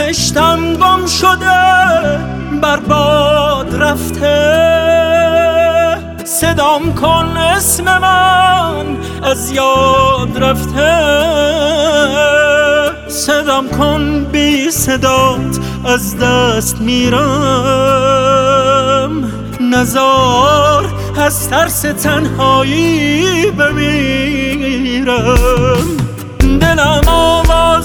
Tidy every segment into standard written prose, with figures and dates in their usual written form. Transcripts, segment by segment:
بهشتم گم شده، برباد رفته. صدام کن اسم من از یاد رفته، صدام کن بی صدات از دست میرم. نزار از ترس تنهایی بمیرم. دلم آواز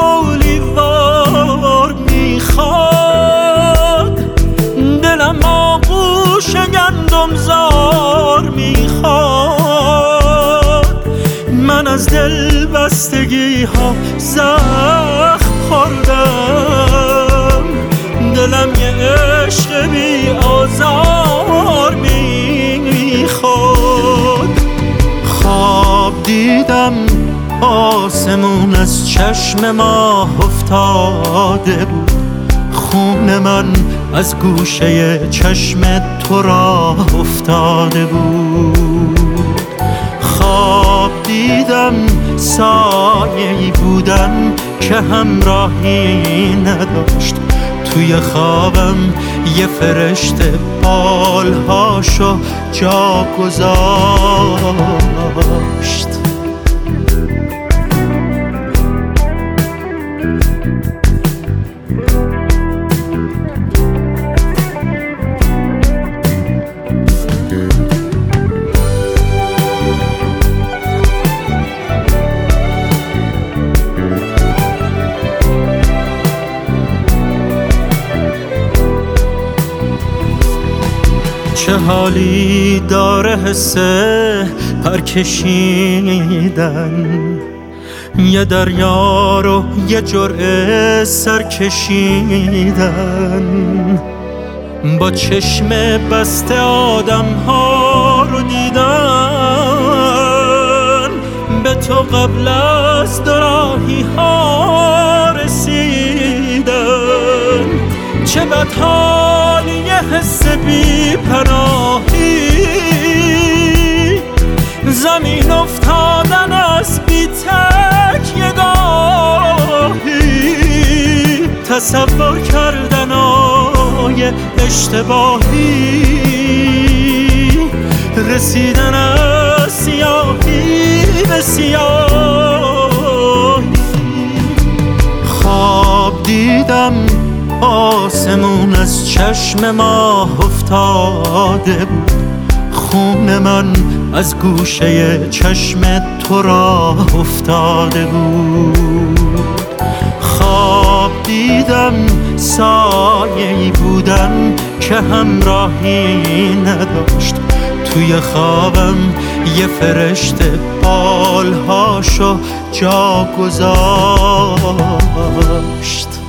کولیوار میخواد، دلم آغوش گندم زار میخواد. من از دل بستگی ها زخم خوردم، دلم یه عشق بی آزار میخواد. خواب دیدم آسمون از چشم ماه افتاده بود، خون من از گوشه چشم تو راه افتاده بود. خواب دیدم سایه‌ای بودن که همراهی نداشت، توی خوابم یه فرشته بالهاشو جا گذاشت. چه حالی داره حس پرکشیدن، یه دریا رو یه جرعه سر کشیدن. با چشم بسته آدم ها رو دیدن، به تو قبل از دوراهی ها رسیدن. چه بدحالی یه حس بی پناهی، زمین افتادن از بی تک یه گاهی، تصور کردن آیه اشتباهی، رسیدن از سیاهی به سیاهی. خواب دیدم آسمون از چشم ماه افتاده بود، خون من از گوشه چشم تو راه افتاده بود. خواب دیدم سایه‌ای بودن که همراهی نداشت، توی خوابم یه فرشته بالهاشو جا گذاشت.